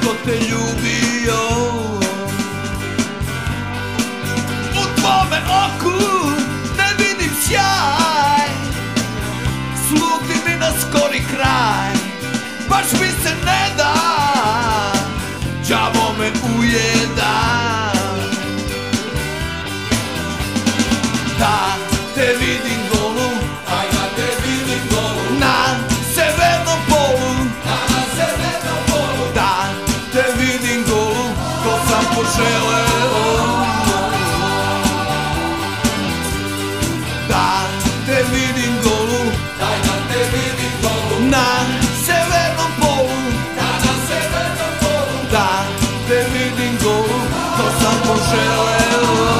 ko te ljubio. U tvome oku ne vidim sjaj, sluti mi na skori kraj, baš mi se ne da, đavo me ujeda. Da te vidim golu, Aj da te vidim golu, na severnom polu. na severnom polu. Da te vidim golu, ko sam poželeo. Da te vidim golu, Aj da te vidim golu, na severnom polu. na severnom polu. Da te vidim golu, ko sam poželeo.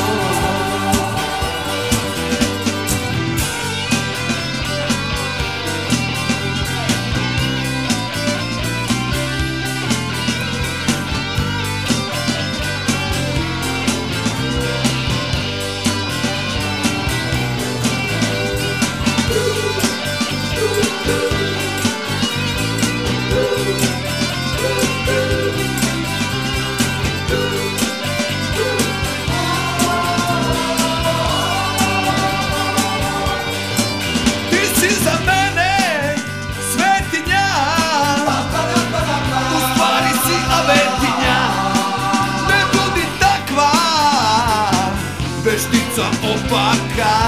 Veštica opaka,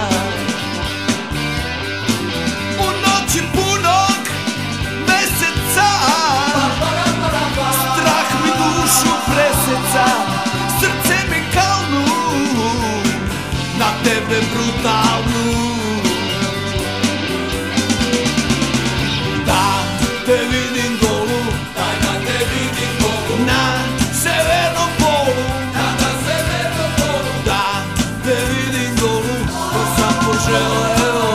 u noći punog meseca, strah mi dušu preseca, srce mi kalnu, na tebe brutalnu. Da te vidim golu, Aj da te vidim golu, na severnom polu. na severnom polu. Da te vidim golu, ko sam poželeo.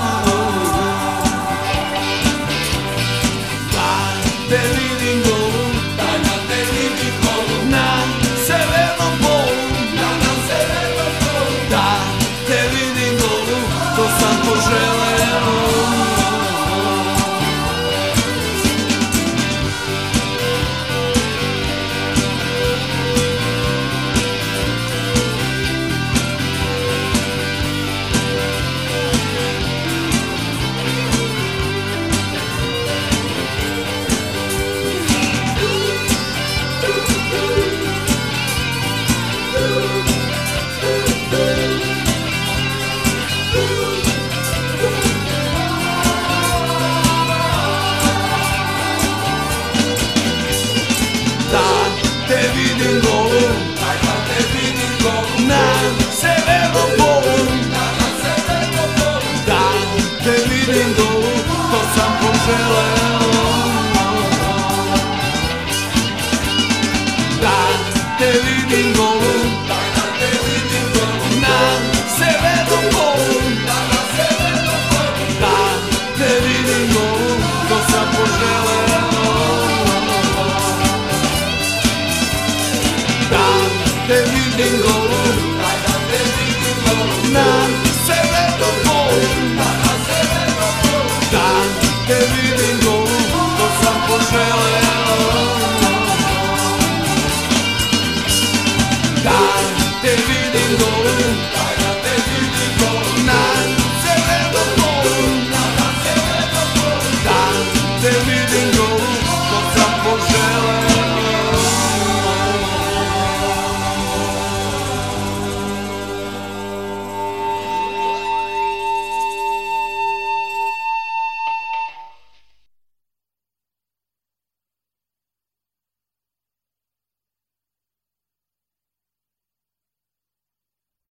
Da te vidim golu, Aj da te vidim golu, na severnom polu. na severnom polu. Da te vidim golu, ko sam poželeo. Da te vidim golu, Aj da te vidim golu, na severnom polu. na severnom polu. Da te vidim golu, to sam poželeo. Da te vidim golu, Aj da te vidim golu, na severnom polu. na severnom polu. Da te vidim golu, to sam poželeo. Da te vidim golu, Aj da te vidim golu, na severnom polu. na severnom polu. Da te vidim golu, to sam poželeo. Da te vidim golu,